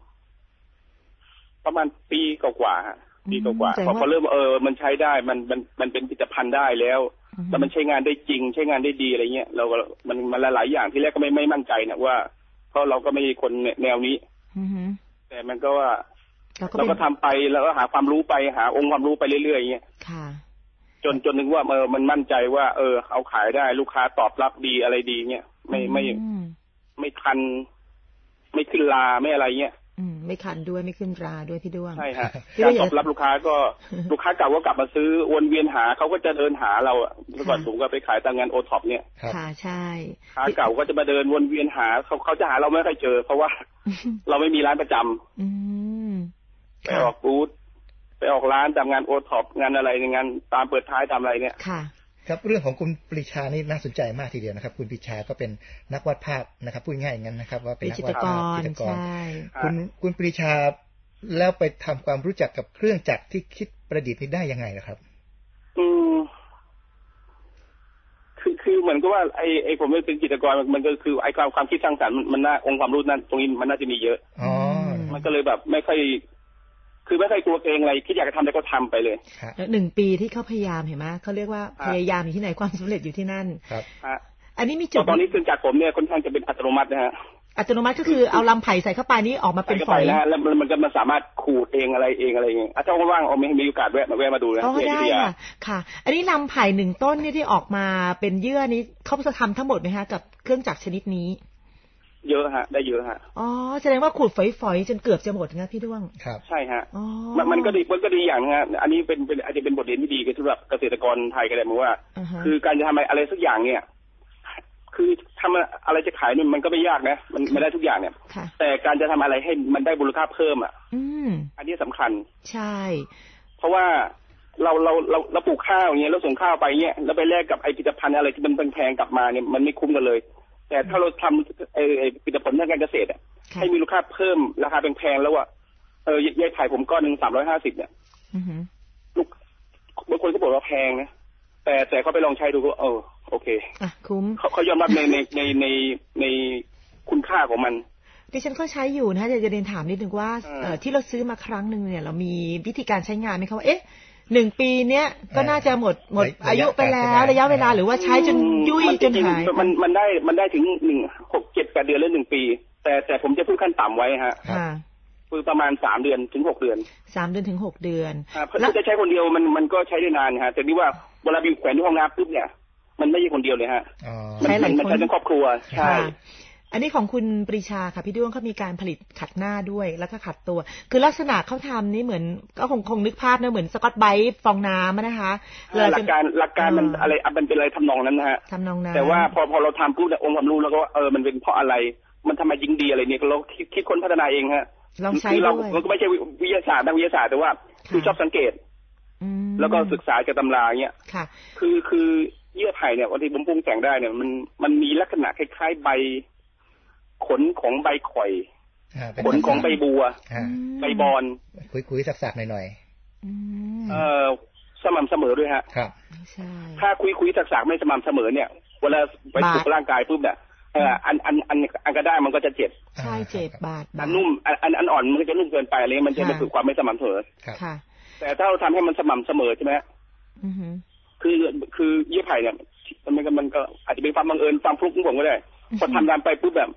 ปีกว่าฮะปีกว่าพอเริ่มมันใช้ได้มันเป็นผลิตภัณฑ์ได้แล้วแต่มันใช้งานได้จริงใช้งานได้ดีอะไรเงี้ยเรามันหลายอย่างที่แรกก็ไม่มั่นใจนะว่าเพราะเราก็ไม่ใช่คนแนวนี้แต่มันก็ว่าเราก็ทำไปแล้วก็หาความรู้ไปหาองค์ความรู้ไปเรื่อยๆอย่างเงี้ยจนนึกว่ามันมั่นใจว่าเอาขายได้ลูกค้าตอบรับดีอะไรดีเงี้ยไม่คันไม่ขึ้นราไม่อะไรเงี้ยไม่คันด้วยไม่ขึ้นราด้วยพี่ด้วงใช่ฮะการตอบรับลูกค้าก็ลูกค้าเก่าก็กลับมาซื้อวนเวียนหาเขาก็จะเดินหาเราเมื่อก่อนผมก็ไปขายตามงานโอท็อปเนี่ยค่ะใช่ค้าเก่าก็จะมาเดินวนเวียนหาเขาจะหาเราไม่ค่อยเจอเพราะว่าเราไม่มีร้านประจำไปออกบูธไปออกร้านตามงานโอท็อปงานอะไรในงานตามเปิดท้ายตามอะไรเนี่ยค่ะครับเรื่องของคุณปรีชานี่น่าสนใจมากทีเดียวนะครับคุณปรีชาก็เป็นนักวาดภาพนะครับพูดง่ายอย่างนั้นนะครับว่าเป็นนักวาดภาพจิตรกรคุณปรีชาแล้วไปทำความรู้จักกับเครื่องจักรที่คิดประดิษฐ์นี้ได้ยังไงนะครับคือเหมือนกับว่าไอ้ผมเป็นจิตรกรมันก็คือไอ้ความคิดสร้างสรรค์มันน่าองค์ความรู้นั้นตรงนี้มันน่าจะมีเยอะมันก็เลยแบบไม่ค่อยกลัวเองอะไรคิดอยากจะทำอะไรก็ทำไปเลยแล้ว1 ปีที่เขาพยายามเห็นไหมเขาเรียกว่าพยายามอยู่ที่ไหนความสำเร็จอยู่ที่นั่นครับอันนี้มีจุดตอนนี้เครื่องจักรผมเนี่ยค่อนข้างจะเป็นอัตโนมัตินะฮะอัตโนมัติก็คือเอาลำไผ่ใส่เข้าไปนี่ออกมาเป็นฝอยแล้วมันก็สามารถขูดเองอะไรเองอะไรอย่างเงี้ยถ้าว่างๆมีโอกาสแวะมาดูนะได้ค่ะอันนี้ลำไผ่1 ต้นนี่ที่ออกมาเป็นเยื่อนี้เขาจะทำทั้งหมดไหมคะกับเครื่องจักรชนิดนี้เยอะฮะได้เยอะฮะแสดงว่าขูดฝอยๆจนเกือบจะหมดนะพี่ด้วงครับใช่ฮะมันก็ดีอย่างนึงฮะอันนี้เป็นอาจจะเป็นบทเรียนที่ดีสำหรับเกษตรกรไทยก็ได้มั้งว่าคือการจะทำอะไรสักอย่างเนี่ยคือทำอะไรจะขายเนี่ยมันก็ไม่ยากนะมันได้ทุกอย่างเนี่ยแต่การจะทำอะไรให้มันได้มูลค่าเพิ่มอันนี้สำคัญใช่เพราะว่าเราปลูกข้าวอย่างเงี้ยแล้วส่งข้าวไปเงี้ยแล้วไปแลกกับไอ้ผลิตภัณฑ์อะไรที่มันแพงๆกลับมาเนี่ยมันไม่คุ้มกันเลยแต่ถ้าเราทำผลิตผลทางการเกษตรให้มีมูลค่าเพิ่มราคาแพงๆแล้วยายไผ่ผมก้อนนึง350เนี่ยลูกบางคนก็บอกว่าแพงนะแต่เขาไปลองใช้ดูก็โอเคคุ้มเขายอมรับในคุณค่าของมันดิฉันก็ใช้อยู่นะจะเรียนถามนิดนึงว่าที่เราซื้อมาครั้งนึงเนี่ยเรามีวิธีการใช้งานไหมคะว่า1 ปีเนี้ยก็น่าจะหมดอายุไปแล้วระยะเวลาหรือว่าใช้จนยุ่ยจนหายมันได้ถึง6-7-8 เดือนหรือ1 ปีแต่ผมจะพูดขั้นต่ำไว้ฮะคือประมาณ3 เดือนถึง 6 เดือน 3 เดือนถึง 6 เดือนถ้าจะใช้คนเดียวมันก็ใช้ได้นานฮะแต่นี่ว่าเวลาบิวแขวนที่ห้องน้ำปุ๊บเนี่ยมันไม่ใช่คนเดียวเลยฮะมันใช้ทั้งครอบครัวใช่อันนี้ของคุณปรีชาค่ะพี่ด้วงเขามีการผลิตขัดหน้าด้วยแล้วก็ขัดตัวคือลักษณะเขาทำนี่เหมือนก็คงนึกภาพนะเหมือนสกอตไบรท์ฟองน้ำนะคะหลักการมันอะไรมันเป็นอะไรทำนองนั้นนะฮะทำนองนั้นแต่ว่าพอเราทำปุ๊บเนี่ยองค์ความรู้แล้วก็มันเป็นเพราะอะไรมันทำไมยิงดีอะไรเนี่ยเราคิดค้นพัฒนาเองฮะลองใช้ด้วยเราก็ไม่ใช่วิทยาศาสตร์นักวิทยาศาสตร์แต่ว่าคือชอบสังเกตแล้วก็ศึกษาจากตำราเงี้ยคือเยื่อไผ่เนี่ยวันที่ผมปรุงแต่งได้เนี่ยมันมีลักษณะคล้ายๆใบขนของใบข่อยขนของใบบัวใบบอนคุยๆสักๆหน่อยๆสม่ำเสมอด้วยฮะครับถ้าคุยๆสักๆไม่สม่ำเสมอเนี่ยเวลาไปถูกร่างกายปุ๊บเนี่ยอันก็ได้มันก็จะเจ็บใช่เจ็บบาดอันนุ่มอันอ่อนมันก็จะนุ่มเกินไปอะไรมันจะไม่ถูกความไม่สม่ำเสมอค่ะแต่ถ้าเราทำให้มันสม่ำเสมอใช่ไหมคือเยื่อไผ่เนี่ยมันก็อาจจะเป็นความบังเอิญความฟลุกของผมก็ได้พอทำตามไปปุ๊บแบบ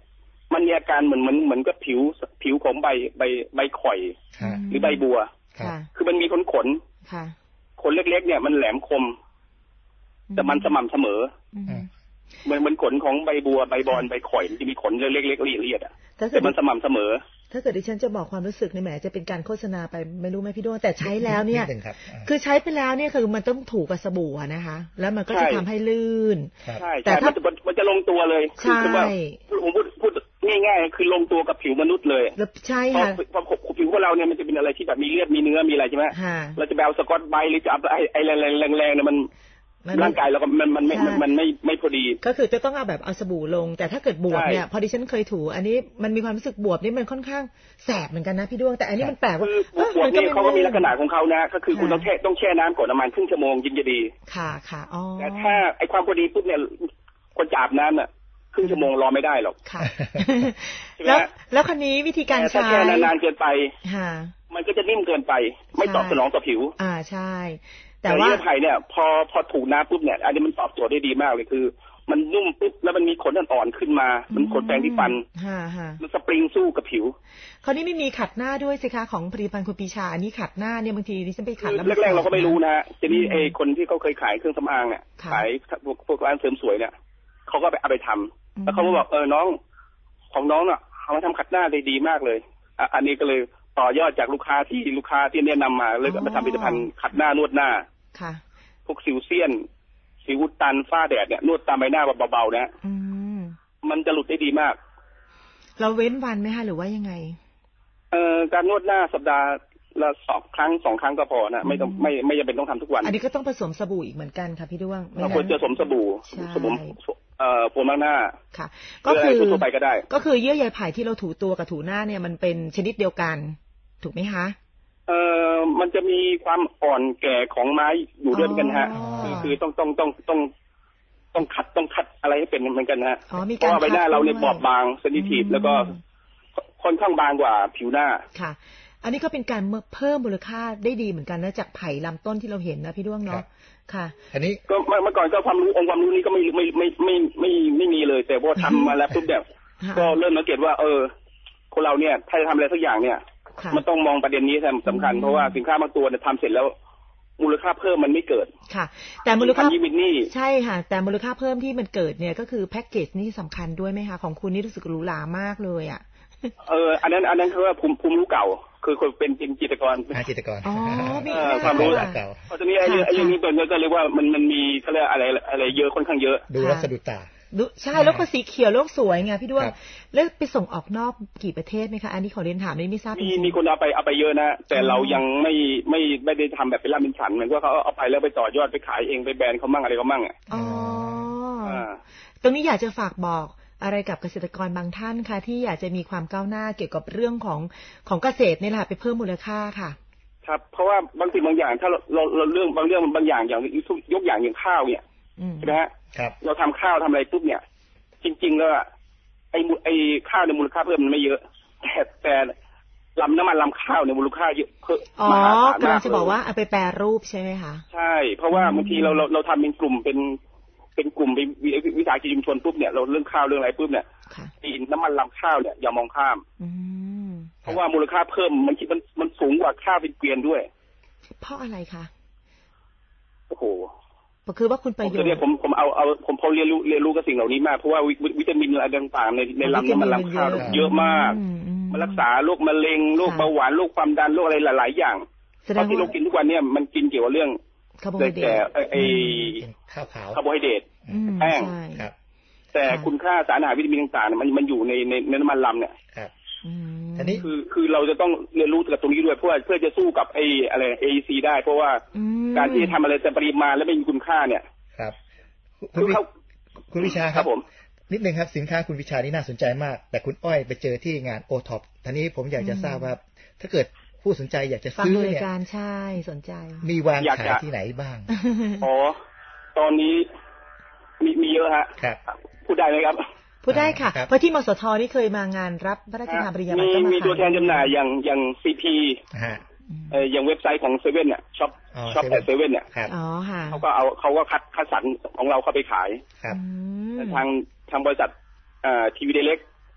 มันมีอาการเหมือนกับผิวของใบข่อยหรือใบบัวคือมันมีขนขนเล็กๆเนี่ยมันแหลมคมแต่มันสม่ำเสมอเหมือนขนของใบบัวใบบอนใบข่อยมันจะมีขนเล็กๆเรียดๆอ่ะแต่มันสม่ำเสมอถ้าเกิดดิฉันจะบอกความรู้สึกในแหมจะเป็นการโฆษณาไปไม่รู้ไหมพี่ด้วงแต่ใช้แล้วเนี่ยคือใช้ไปแล้วเนี่ยคือมันต้องถูกับสบู่นะคะแล้วมันก็จะทำให้ลื่นแต่ถ้ามันจะลงตัวเลยคือว่าผมพูดง่ายๆคือลงตัวกับผิวมนุษย์เลยใช่ค่ะเพราะผิวของเราเนี่ยมันจะเป็นอะไรที่แบบมีเลือดมีเนื้อมีอะไรใช่ไหมเราจะเอาสกอตไบรท์หรือจะเอาไอ้แรงๆเนี่ยมันร่างกายเราก็มันไม่พอดีก็คือจะต้องเอาแบบเอาสบู่ลงแต่ถ้าเกิดบวบเนี่ยพอดิฉันเคยถูอันนี้มันมีความรู้สึกบวบนี่มันค่อนข้างแสบเหมือนกันนะพี่ด้วงแต่อันนี้มันแปลกว่าบวบนี่เขาก็มีลักษณะของเขานะก็คือคุณต้องแช่น้ำก่อนประมาณครึ่งชั่วโมงยิ่งจะดีค่ะอ๋อแต่ถ้าไอ้ความพอดีปุ๊บเนี่ยคนอาบน้ำน่ะครึ่งชั่วโมงรอไม่ได้หรอกค่ะแล้วคันนี้วิธีการใช้ถ้าแช่นานๆเกินไปมันก็จะนิ่มเกินไปไม่ตอบสนองต่อผิวใช่แต่ว่าเยื่อไผ่เนี่ยพอถูกน้ำปุ๊บเนี่ยอันนี้มันตอบโจทย์ได้ดีมากเลยคือมันนุ่มปุ๊บแล้วมันมีขนอ่อนๆขึ้นมามันขนแปรงที่ฟันมันสปริงสู้กับผิวคราวนี้ไม่มีขัดหน้าด้วยสิคะของผลิตภัณฑ์คุณปีชาอันนี้ขัดหน้าเนี่ยบางทีดิฉันไปขัดแล้วแรกๆเราก็ไม่รู้นะทีนี้ไอ้คนที่เขาเคยขายเครื่องสำอางเนี่ยขายพวกร้านเสริมสวยเนี่ยเขาก็ไปเอาไปทำแล้วเขาบอกน้องของน้องน่ะเอามาทำขัดหน้าได้ดีมากเลยอันนี้ก็เลยต่อยอดจากลูกค้าที่แนะนำมาเลยก็มาทำผลิตภัณฑ์ขัดหน้านวดหน้าพวกสิวเซียนสิวอุดตันฝ้าแดดเนี่ยนวดตามใบหน้าเบาๆนะมันจะหลุดได้ดีมากเราเว้นวันไหมคะหรือว่ายังไงการนวดหน้าสัปดาห์ละ2 ครั้งก็พอนะไม่จำเป็นต้องทำทุกวันอันนี้ก็ต้องผสมสบู่อีกเหมือนกันค่ะพี่ด้วงเราควรจะผสมสบู่โฟมล้างหน้าค่ะก็คือทั่วไปก็ได้ก็คือเยื่อใยไผ่ที่เราถูตัวกับถูหน้าเนี่ยมันเป็นชนิดเดียวกันถูกไหมคะมันจะมีความอ่อนแก่ของไม้อยู่ด้วยกันฮะคือต้องคัดอะไรให้เป็นเหมือนกันฮะเพราะว่าใบหน้าเราเนี่ยบอบบางเซนซิทีฟแล้วก็ค่อนข้างบางกว่าผิวหน้าค่ะอันนี้ก็เป็นการเพิ่มมูลค่าได้ดีเหมือนกันนะจากไผ่ลำต้นที่เราเห็นนะพี่ด้วงเนาะค่ะอันนี้ก็เมื่อก่อนก็ความรู้นี้ก็ไม่มีเลยแต่พอทำมาแล้วปุ๊บแบบก็เริ่มสังเกตว่าคนเราเนี่ยถ้าจะทำอะไรสักอย่างเนี่ยมันต้องมองประเด็นนี้สำคัญเพราะว่าสินค้าบางตัวเนี่ยทำเสร็จแล้วมูลค่าเพิ่มมันไม่เกิดค่ะแต่มูลค่าใช่ค่ะแต่มูลค่าเพิ่มที่มันเกิดเนี่ยก็คือแพ็กเกจนี่สำคัญด้วยไหมคะของคุณนี่รู้สึกหรูหรามากเลยอ่ะอันนั้นคือว่าภูมิรู้เก่าคือคนเป็นจิตรกรอ๋อมีความรู้เก่าเพราะตอนนี้ไอ้เรื่องนี้เป็นก็เรียกว่ามันมีเขาเรียกอะไรเยอะค่อนข้างเยอะดูแล้วสะดุดตาใช่แล้วก็สีเขียวโลกสวยไงพี่ด้วงแล้วไปส่งออกนอกกี่ประเทศไหมคะอันนี้ขอเรียนถามไม่ทราบมีคนเอาไปเยอะนะแต่เรายังไม่ได้ทำแบบเป็นร่ำเป็นฉันเหมือนว่าเขาเอาไปแล้วไปต่อยอดไปขายเองไปแบรนด์เขามั่งอะไรเขามั่งอ๋อตรงนี้อยากจะฝากบอกอะไรกับเกษตรกรบางท่านคะที่อยากจะมีความก้าวหน้าเกี่ยวกับเรื่องของเกษตรนี่แหละไปเพิ่มมูลค่าค่ะครับเพราะว่าบางสิ่งบางอย่างถ้าเราเรื่องบางอย่างอย่างยกอย่างข้าวเนี่ยใช่ไหมฮะเราทำข้าวทำอะไรปุ๊บเนี่ยจริงๆแล้วไอ้ข้าวในมูลค่าเพิ่มมันไม่เยอะแต่น้ำมันลำข้าวในมูลค่าเยอะเพิ่มมหาศาลมากกำลังจะบอกว่าเอาไปแปรรูปใช่ไหมคะใช่เพราะว่าบางทีเราทำเป็นกลุ่มเป็นกลุ่มวิสาหกิจชุมชนปุ๊บเนี่ยเราเรื่องข้าวเรื่องอะไรปุ๊บเนี่ยน้ำมันลำข้าวเนี่ยอย่ามองข้ามเพราะว่ามูลค่าเพิ่มมันสูงกว่าข้าวเป็นเกวียนด้วยเพราะอะไรคะโอ้โหคือว่าคุณประโยชน์เนี่ยผมพอเรียนรู้กับสิ่งเหล่านี้มากเพราะว่าวิตามินอะไรต่างๆในลำน้ำมันลำข้าวเยอะมากมันรักษาโรคมะเร็งโรคเบาหวานโรคความดันโรคอะไรหลายๆอย่างเพราะที่เรากินทุกวันเนี่ยมันกินเกี่ยวกับเรื่องแต่คาร์โบไฮเดรตแป้งแต่คุณค่าสารอาหารวิตามินต่างๆมันอยู่ในน้ำมันลำเนี่ยอันนี้คือเราจะต้องเรียนรู้กับตรงนี้ด้วยเพื่อจะสู้กับอะไร AEC ได้เพราะว่าการที่ทำอะไรแต่ปริมาณและไม่มีคุณค่าเนี่ยครับคุณวิชาครับผมนิดนึงครับสินค้าคุณวิชานี่น่าสนใจมากแต่คุณอ้อยไปเจอที่งาน OTOP ทีนี้ผมอยากจะทราบว่าถ้าเกิดผู้สนใจอยากจะซื้อเนี่ยการใช่สนใจมีวางขายที่ไหนบ้างอ๋อตอนนี้มีเยอะฮะครับพูดได้ไหมครับพูดได้ค่ะเพราะที่มสทนี่เคยมางานรับพระราชทานปริญญาบัตรมีตัวแทนจำหน่ายอย่าง CP อย่างเว็บไซต์ของเซเว่นเนี่ยช็อปแต่เซเว่นเนี่ยเขาก็คัดสรรของเราเข้าไปขายทางบริษัททีวีไดเรก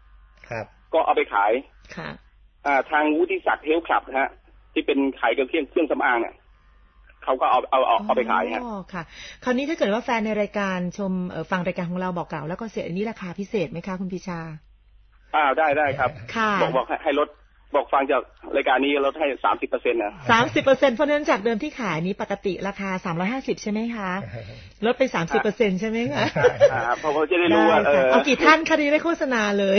ก็เอาไปขายค่ะทางวุฒิศักดิ์เฮลท์คลับฮะที่เป็นขายเครื่องสำอางเนี่ยเขาก็เอาไปขายฮะค่ะคราวนี้ถ้าเกิดว่าแฟนในรายการชมฟังรายการของเราบอกกล่าวแล้วก็เสียอันนี้ราคาพิเศษไหมคะคุณพิชาได้ครับบอกให้ลดบอกฟังจากรายการนี้ลดให้ 30% นะ 30% เพราะฉะนั้นจากเดิมที่ขายนี้ปกติราคา350ใช่ไหมคะลดไป 30% ใช่ไหมคะเพราะเขาจะได้รู้ว่าเอากี่ท่านคะดีได้โฆษณาเลย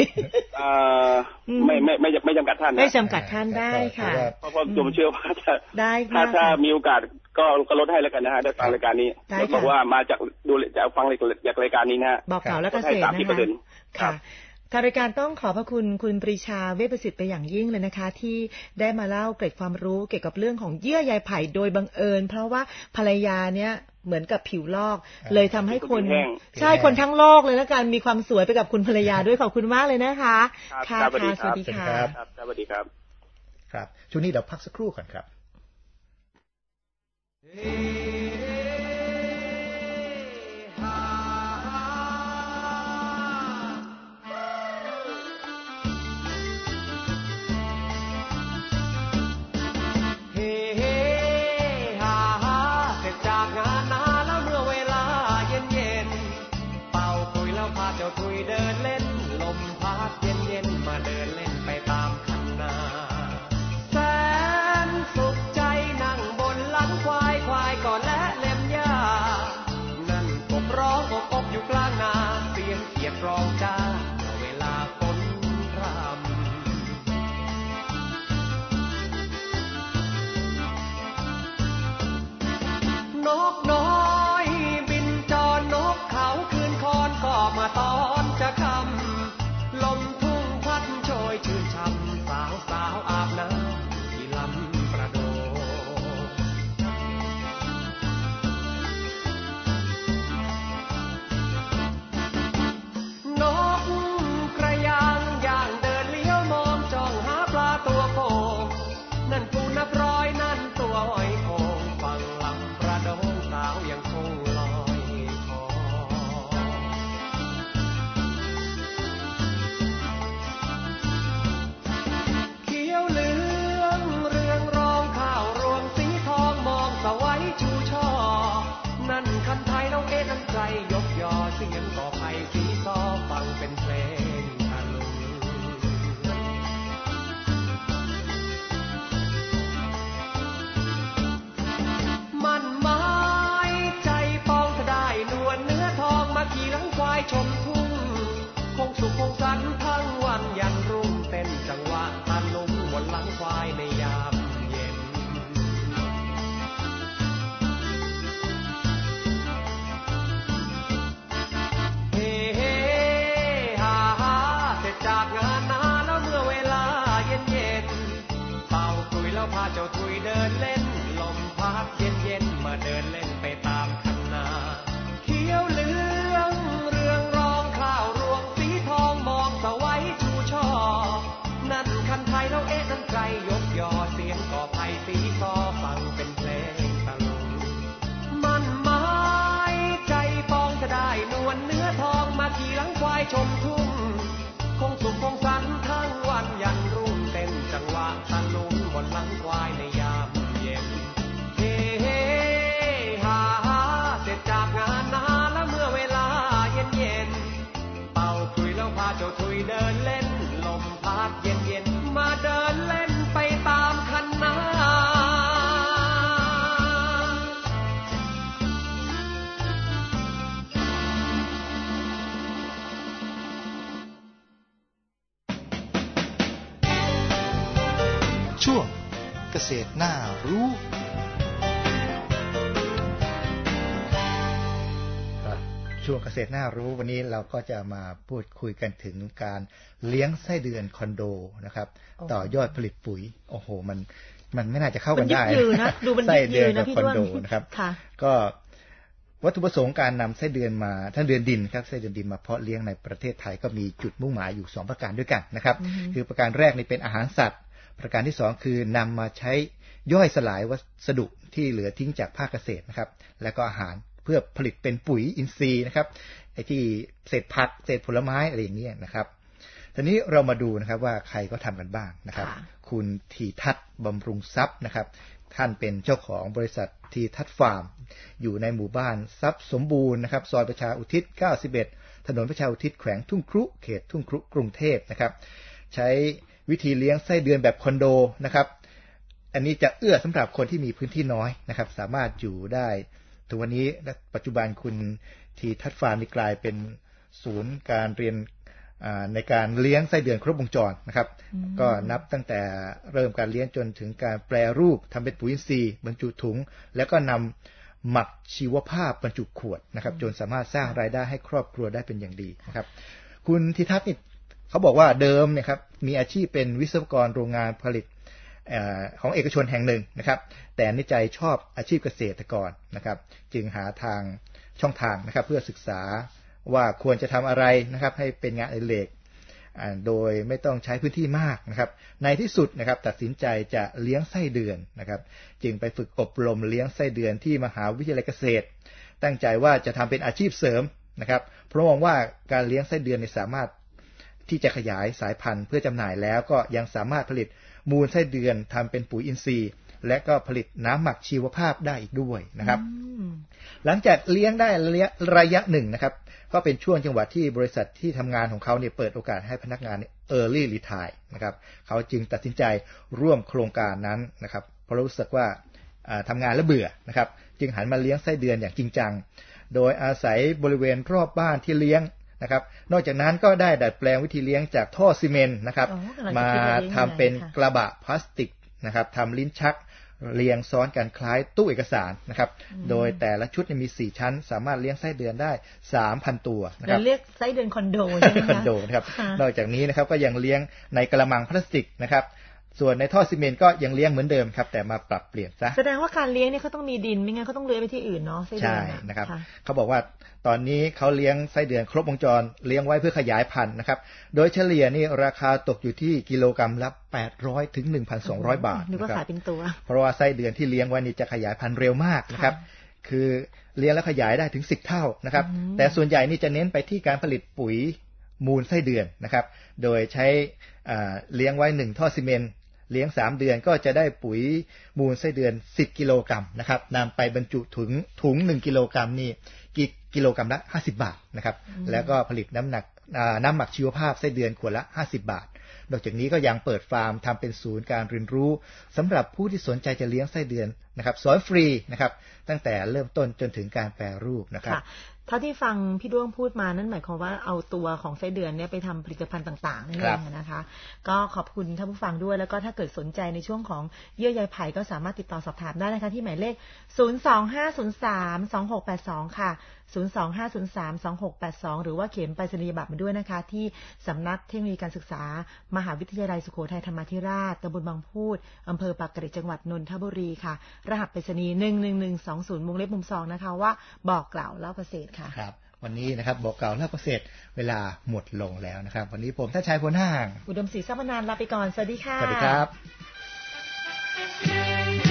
ไม่จำกัดท่านไม่จำกัดท่านได้ค่ะเพราะผมเชื่อว่าถ้ามีโอกาสก็ลดให้แล้วกันนะฮะได้ฟังรายการนี้บอกว่ามาจากดูจากฟังจากรายการนี้นะฮะบอกข่าวแล้วเกษตรนะคะค่ะทางรายการต้องขอบพระคุณคุณปรีชาเวชประสิทธิ์ไปอย่างยิ่งเลยนะคะที่ได้มาเล่าเกร็ดความรู้เกี่ยวกับเรื่องของเยื่อใยไผ่โดยบังเอิญเพราะว่าภรรยาเนี่ยเหมือนกับผิวลอกเลยทำให้คนใช่คนทั้งโลกเลยแล้วกันมีความสวยไปกับคุณภรรยาด้วยขอบคุณมากเลยนะคะค่ะสวัสดีครับสวัสดีครับครับช่วงนี้เดี๋ยวพักสักครู่ก่อนครับชมทุ่งคงสุขคงสันทั้งวันยันรุ่งเต้นจังหวะตะลุงบนหลังควายในยามเย็นเฮ้เฮ้ฮ่าฮ่าเสร็จจากงานนาแล้วเมื่อเวลาเย็นเย็นเป่าคุยแล้วพาเจ้าทุยเดินเล่นลมพัดเย็นเย็นมาเดินเล่นไปตามคันนาเขียวเหลืองสวัยชูช่อนั่นคันไทยแล้วนั่นใครยกยอเสียงก่อไผ่สีซอฟังเป็นเพลงตะลุงมันหมายใจปองจะได้นวลเนื้อทองมาขี่หลังควายชมทุ่งคงสุขคงสันทั้งวันยันรุ่งเต้นจังหวะตะลุงบนหลังควายในยามเย็นเฮ้เฮ้ฮ่าฮ่าเสร็จจากงานนาแล้วเมื่อเวลาเย็นเย็นเป่าคุยแล้วพาเจ้าทุยเดินเล่นลมพัดเย็นเย็นมาเดินเล่นไปตามคันนาช่วงเกษตรน่ารู้ช่วงเกษตรน่ารู้วันนี้เราก็จะมาพูดคุยกันถึงการเลี้ยงไส้เดือนคอนโดนะครับต่อยอดผลิตปุ๋ยโอ้โหมันไม่น่าจะเข้ากันได้ไส้เดือนกับคอนโดนะครับก็วัตถุประสงค์การนำไส้เดือนมาไส้เดือนดินครับไส้เดือนดินมาเพาะเลี้ยงในประเทศไทยก็มีจุดมุ่งหมายอยู่2ประการด้วยกันนะครับคือประการแรกนี่เป็นอาหารสัตว์ประการที่2คือนำมาใช้ย่อยสลายวัสดุที่เหลือทิ้งจากภาคเกษตรนะครับและก็อาหารเพื่อผลิตเป็นปุ๋ยอินทรีย์นะครับไอ้ที่เศษผักเศษผลไม้อะไรอย่างนี้นะครับทีนี้เรามาดูนะครับว่าใครก็ทำกันบ้างนะครับคุณธีทัศน์บำรุงทรัพย์นะครับท่านเป็นเจ้าของบริษัทธีทัศน์ฟาร์มอยู่ในหมู่บ้านทรัพย์สมบูรณ์นะครับซอยประชาอุทิศ91ถนนประชาอุทิศแขวงทุ่งครุเขตทุ่งครุกรุงเทพนะครับใช้วิธีเลี้ยงไส้เดือนแบบคอนโดนะครับอันนี้จะเอื้อสำหรับคนที่มีพื้นที่น้อยนะครับสามารถอยู่ได้ถึงวันนี้ปัจจุบันคุณธีทัศน์ฟาร์มกลายเป็นศูนย์การเรียนในการเลี้ยงไส้เดือนครบวงจรนะครับก็นับตั้งแต่เริ่มการเลี้ยงจนถึงการแปรรูปทำเป็นปุ๋ยอินทรีย์บรรจุถุงแล้วก็นำหมักชีวภาพบรรจุขวดนะครับจนสามารถสร้างรายได้ให้ครอบครัวได้เป็นอย่างดีนะครับคุณธีทัศน์นี่เขาบอกว่าเดิมเนี่ยครับมีอาชีพเป็นวิศวกรโรงงานผลิตของเอกชนแห่งหนึ่งนะครับแต่ในใจชอบอาชีพเกษตรกรนะครับจึงหาทางช่องทางนะครับเพื่อศึกษาว่าควรจะทำอะไรนะครับให้เป็นงานอดิเรกโดยไม่ต้องใช้พื้นที่มากนะครับในที่สุดนะครับตัดสินใจจะเลี้ยงไส้เดือนนะครับจึงไปฝึกอบรมเลี้ยงไส้เดือนที่มหาวิทยาลัยเกษตรตั้งใจว่าจะทำเป็นอาชีพเสริมนะครับเพราะมองว่าการเลี้ยงไส้เดือนสามารถที่จะขยายสายพันธุ์เพื่อจำหน่ายแล้วก็ยังสามารถผลิตมูลไส้เดือนทำเป็นปุ๋ยอินทรีย์และก็ผลิตน้ำหมักชีวภาพได้อีกด้วยนะครับหลังจากเลี้ยงได้ระยะหนึ่งนะครับก็เป็นช่วงจังหวะที่บริษัทที่ทำงานของเขาเนี่ยเปิดโอกาสให้พนักงาน Early Retire นะครับเขาจึงตัดสินใจร่วมโครงการนั้นนะครับเพราะรู้สึกว่าทำงานแล้วเบื่อนะครับจึงหันมาเลี้ยงไส้เดือนอย่างจริงจังโดยอาศัยบริเวณรอบบ้านที่เลี้ยงนะครับนอกจากนั้นก็ได้ดัดแปลงวิธีเลี้ยงจากท่อซีเมนต์นะครับมาทำเป็นกระบะพลาสติกนะครับทำลิ้นชักเรียงซ้อนกันคล้ายตู้เอกสารนะครับโดยแต่ละชุดมี4ชั้นสามารถเลี้ยงไส้เดือนได้ 3,000 ตัวนะครับเรียกไส้เดือนคอนโดใช่ไหมคะคอนโดนะครับนอกจากนี้นะครับก็ยังเลี้ยงในกระมังพลาสติกนะครับส่วนในท่อซีเมนต์ก็ยังเลี้ยงเหมือนเดิมครับแต่มาปรับเปลี่ยนซะแสดงว่าการเลี้ยงเนี่ยเขาต้องมีดินไม่งั้นเขาต้องเลื้อยไปที่อื่นเนาะไส้เดือนใช่นะครับเขาบอกว่าตอนนี้เขาเลี้ยงไส้เดือนครบวงจรเลี้ยงไว้เพื่อขยายพันธุ์นะครับโดยเฉลี่ยนี่ราคาตกอยู่ที่กิโลกรัมละ800ถึง 1,200 บาทนึกว่าขายเป็นตัวเพราะว่าไส้เดือนที่เลี้ยงไว้นี่จะขยายพันธุ์เร็วมากนะครับคือเลี้ยงแล้วขยายได้ถึง10เท่านะครับแต่ส่วนใหญ่นี่จะเน้นไปที่การผลิตปุ๋ยมูลไส้เดือนนะครับโดยใช้เลี้ยงไว้1ท่อซีเมนต์เลี้ยง3เดือนก็จะได้ปุ๋ยมูลไส้เดือน10กิโลกรัมนะครับนำไปบรรจุถุง1กิโลกรัมนี่กิโลกรัมละ50 บาทนะครับแล้วก็ผลิตน้ำหมักชีวภาพไส้เดือนขวดละ50 บาทนอกจากนี้ก็ยังเปิดฟาร์มทำเป็นศูนย์การเรียนรู้สำหรับผู้ที่สนใจจะเลี้ยงไส้เดือนนะครับสอนฟรีนะครับตั้งแต่เริ่มต้นจนถึงการแปรรูปนะครับเท่าที่ฟังพี่ด้วงพูดมานั่นหมายความว่าเอาตัวของไส้เดือนเนี่ยไปทำผลิตภัณฑ์ต่างๆนั่นเองนะคะก็ขอบคุณท่านผู้ฟังด้วยแล้วก็ถ้าเกิดสนใจในช่วงของเยื่อใยไผ่ก็สามารถติดต่อสอบถามได้นะคะที่หมายเลข025032682ค่ะ025032682หรือว่าเขียนไปรษณียบัตรมาด้วยนะคะที่สำนักเทคโนโลยีการศึกษามหาวิทยาลัยสุโขทัยธรรมาธิราชตำบลบางพูดอำเภอปากเกร็ดจังหวัดนนทบุรีค่ะรหัสไปรษณีย์11120วงเล็บมุม2นะคะว่าบอกกล่าวเล่าเกษตรค่ะครับวันนี้นะครับบอกกล่าวเล่าเกษตรเวลาหมดลงแล้วนะครับวันนี้ผมท่านชายพลห้างอุดมศรีทรัพย์นานท์ลาไปก่อนสวัสดีค่ะสวัสดีครับ